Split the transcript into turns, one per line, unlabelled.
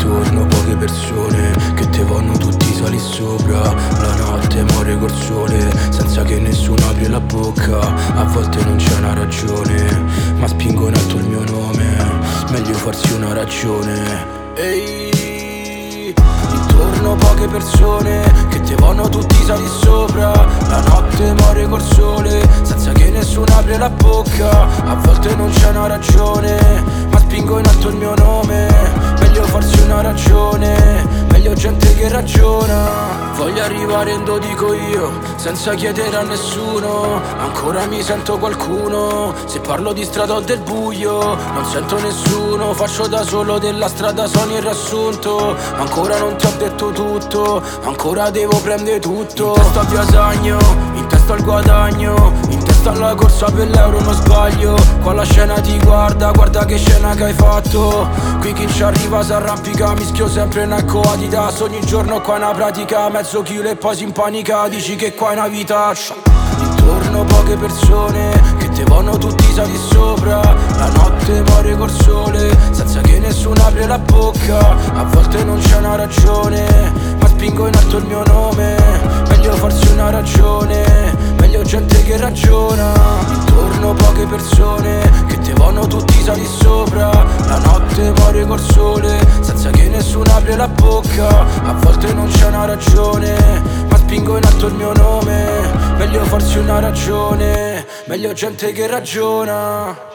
intorno poche persone che te vanno tutti salì sopra. La notte muore col sole senza che nessuno apri la bocca. A volte non c'è una ragione, ma spingo in alto il mio nome. Meglio farsi una ragione. Ehi, intorno poche persone che te vanno tutti salì sopra. La notte muore col sole senza che nessuno apri la bocca. A volte non c'è una ragione, ma spingo in alto il mio nome. Meglio farsi una ragione, meglio gente che ragiona. Voglio arrivare in dove dico io, senza chiedere a nessuno. Ancora mi sento qualcuno, se parlo di strada o del buio non sento nessuno. Faccio da solo della strada, sono il riassunto. Ancora non ti ho detto tutto, ancora devo prendere tutto. In testa via Sagno, in testa al guadagno, in testa alla corsa per l'euro non sbaglio. Qua la scena ti guarda, guarda che scena che hai fatto. Qui chi ci arriva si arrampica, mischio sempre in ecco Adidas. Ogni giorno qua è una pratica, mezzo chilo e poi si impanica. Dici che qua è una vita. Intorno poche persone che te vanno tutti salì sopra. La notte muore col sole senza che nessuno apri la bocca. A volte non c'è una ragione, ma spingo in alto il mio nome. Meglio farsi una ragione, meglio gente che ragiona. Intorno poche persone che te vanno tutti salì sopra. La notte muore col sole senza che nessuno apri la bocca. A volte non c'è una ragione, ma spingo in alto il mio nome. Meglio farsi una ragione, meglio gente che ragiona.